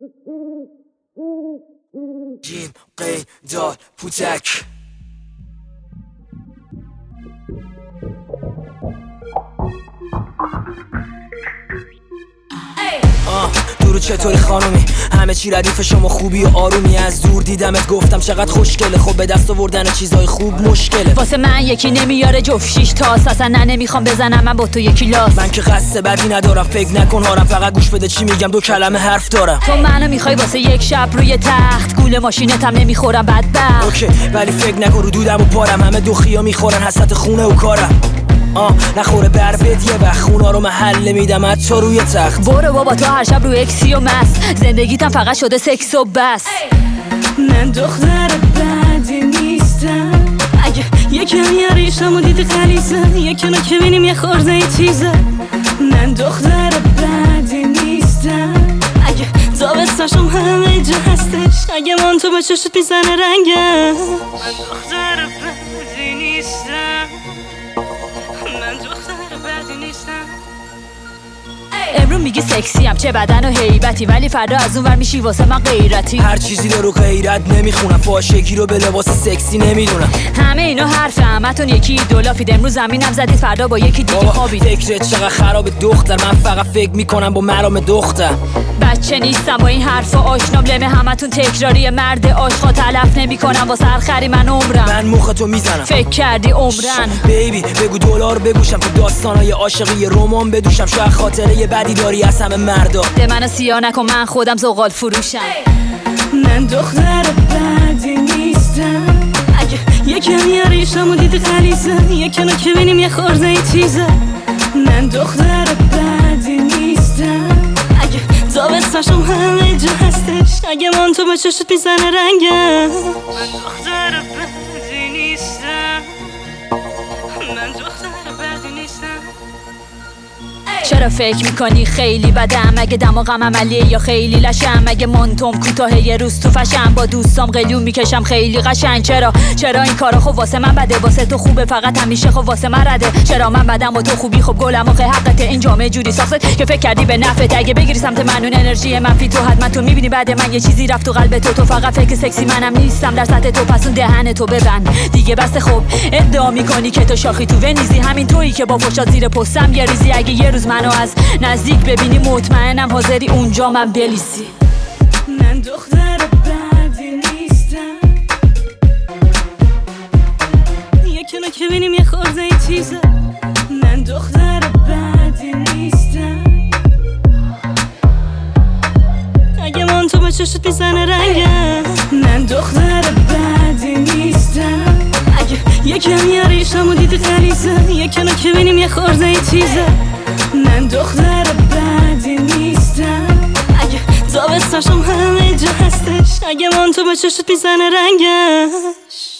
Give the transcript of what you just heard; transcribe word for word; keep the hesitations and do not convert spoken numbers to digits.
جیم قی دال پوتک درو چطوری خانومی؟ همه چی ردیف شما خوبی و آرومی. از دور دیدمت گفتم چقدر خوشگله. خب به دست آوردن چیزای خوب مشکله. واسه من یکی نمیاره جفت شیش تاس. اصلا نه نمیخوام بزنم من با تو یکی لاس. من که قصد بدی ندارم فکر نکن هارم. فقط گوش بده چی میگم دو کلمه حرف دارم. تو منو میخوای واسه یک شب روی تخت. گول ماشینتم نمیخورم بدبخت. اوکی ولی فکر نکن رو دودم و پارم. همه دوخیا میخورن حسرت خونه و کارم. آه نخوره بر بد یه وقت خونا رو محل میدم از تو روی تخت. برو بابا تو هر شب رو اکسی و مست. زندگیتم فقط شده سکس و بس. من دختر بدی نیستم. اگه یکم یه ریشم و دیدی خلیزم یکنو که بینیم یه خورده یه چیزه. من دختر بدی نیستم. اگه زابستاشم همه جا هستش. اگه من تو به چشت میزنه رنگم. من دختر بدی نیستم. من دختر بدی نیستم. امرو میگی سکسی هم چه بدن و هیبتی. ولی فردا از اون ور میشی واسه من غیرتی. هر چیزی رو غیرت نمیخونم. فاشگی رو به لباس سکسی نمیدونم. همه اینو حرف همتون یکی دولافید. امروز زمینم زدید فردا با یکی دیگه خوابید. فکرت چقدر خراب دختر. من فقط فکر میکنم با مرام دختر. بچه نیستم با این حرفا آشنام. لمه همتون تکراری مرد عاشقا. تلف نمیکنم واسه هر خری من عمرم. من مخ تو میزنم فکر کردی عمرن. بیبی بگو دلار بگوشم تو داستانای عاشقی رمان بدوشم. شاید خاطره یه بدی داری از همه مردا. ده منو سیاه نکن من خودم زغال فروشم. من دختر بدی نیستم. اگه یکم یه ریشم و دیدی خلیزم یکنو که بینیم یه خورده یه چیزه. من دختر بدی نیستم. اگه زابستاشم همه جا هستش. اگه من تو به چشت میزنه رنگم. من دختر بدی نیستم. من دختر بدی نیستم. چرا فکر میکنی خیلی بدم؟ اگه دماغم عملیه یا خیلی لشم؟ اگه منتم کوتاه یه روز تو فشم با دوستام قلیون میکشم خیلی قشنگ. چرا چرا این کارا خب واسه من بده واسه تو خوبه فقط همیشه خب واسه من رده. چرا من بدم و تو خوبی خب گلم آخه حقته. این جامعه جوری ساخته که فکر کردی به نفعت. اگه بگیری سمت من اون انرژی منفی تو حتما تو میبینی بعد من یه چیزی رفت تو قلب تو. تو فقط فکر سکسی منم نیستم در سطح تو. پس اون دهن تو ببند دیگه بس. خب ادعا میکنی که تو شاخی تو ونیزی. همین تویی که با فوشات زیر پستم یه ریزی. اگه یه روز منو از نزدیک ببینی مطمئنم حاضری اونجا من بلیسی. من دختر بدی نیستم. یکنو که بینیم یه خورده یه چیزه. من دختر بدی نیستم. اگه من تو به چشت میزنه رنگم. من دختر بدی نیستم. اگه یکم یه ریشم و دیدی خلیزم یکنو که بینیم یه خورده یه چیزه. من دختر بدی نیستم. اگه زابستاشم همه جا هستش. اگه من تو به چشت میزنه رنگش.